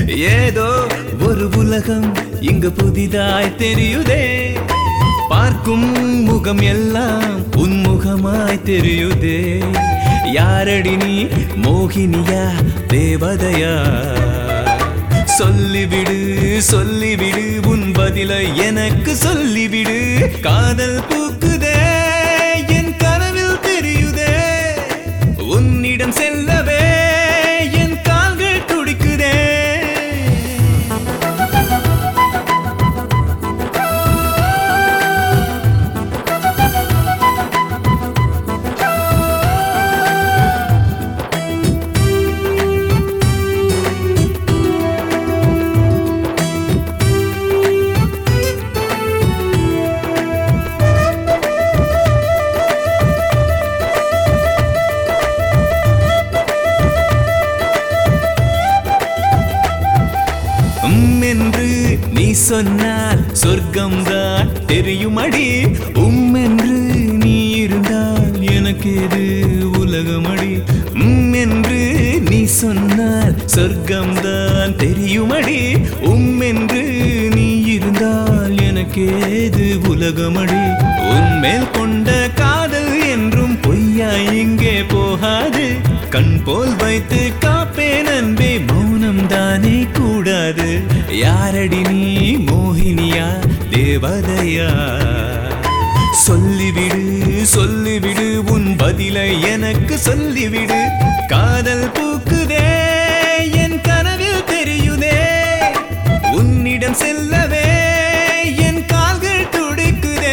ஏதோ ஒரு உலகம் இங்கு புதிதாய் தெரியுதே. பார்க்கும் முகம் எல்லாம் உன்முகமாய் தெரியுதே. யாரடி நீ, மோகினியா தேவதையா? சொல்லிவிடு சொல்லிவிடு உன் பதிலை எனக்கு சொல்லிவிடு. காதல் பூக்குதே, என் கனவில் தெரியுதே. உன்னிடம் செல்லவே என் கால்கள் துடிக்குதே. என்று நீ சொன்னால் சொர்க்கம்தான் தெரியுமடி. என்று நீ இருந்தால் எனக்கு எது உலகமடி. என்று நீ சொன்னால் சொர்க்கம்தான் தெரியுமடி. என்று நீ இருந்தால் எனக்கு ஏது உலகமடி. உன்மேல் கொண்ட காதல் என்றும் பொய்யாய் இங்கே போகாது. கண் போல் வைத்து காப்பேன் அன்பே, மௌனம் தானே கூடாது. யாரடி நீ, மோகினியா தேவதையா? சொல்லிவிடு சொல்லிவிடு உன் பதிலை எனக்கு சொல்லிவிடு. காதல் பூக்குதே, என் கனவில் தெரியுதே. உன்னிடம் செல்லவே என் கால்கள் துடிக்குதே.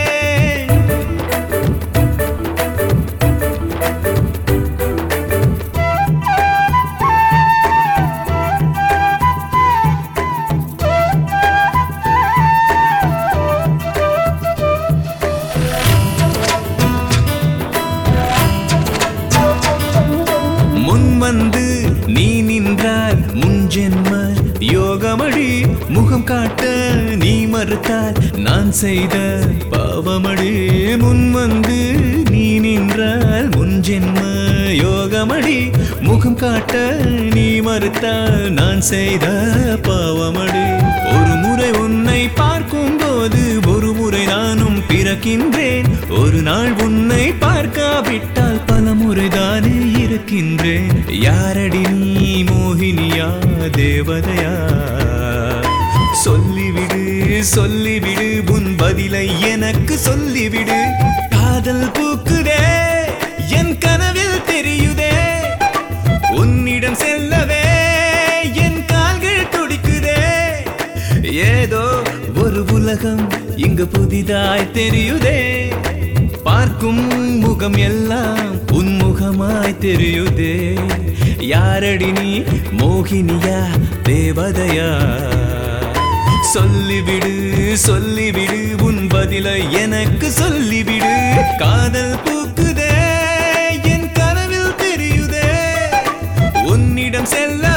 வந்து நீ நின்றால் முன்ஜென்ம யோகமடி. முகம் காட்ட நீ மறுத்தால் நான் செய்த பாவமடி. முன் வந்து நீ நின்றால் முன்ஜென்ம யோகமடி. முகம் காட்ட நீ மறுத்தால் நான் செய்த பாவமடி. ஒரு முறை உன்னை பார்க்கும் போது ஒரு முறை நானும் பிறக்கின்றேன். ஒரு நாள் உன்னை பார்க்காவிட்டால் பல முறைதானே இருக்கின்றேன். யாரடி நீ, மோகினியா தேவதையா? சொல்லிவிடு சொல்லிவிடு உன் பதிலை எனக்கு சொல்லிவிடு. காதல் பூக்குதே, என் கனவில் தெரியுதே. உன்னிடம் செல்லவே என் கால்கள் துடிக்குதே. ஏதோ ஒரு உலகம் இங்கு புதிதாய் தெரியுதே. பார்க்கும் முகம் எல்லாம் உன்முகமாய் தெரியுதே. யாரடி நீ, மோகினியா தேவதையா? சொல்லிவிடு சொல்லிவிடு உன் பதிலை எனக்கு சொல்லிவிடு. காதல் பூக்குதே, என் கனவில் தெரியுதே. உன்னிடம் செல்ல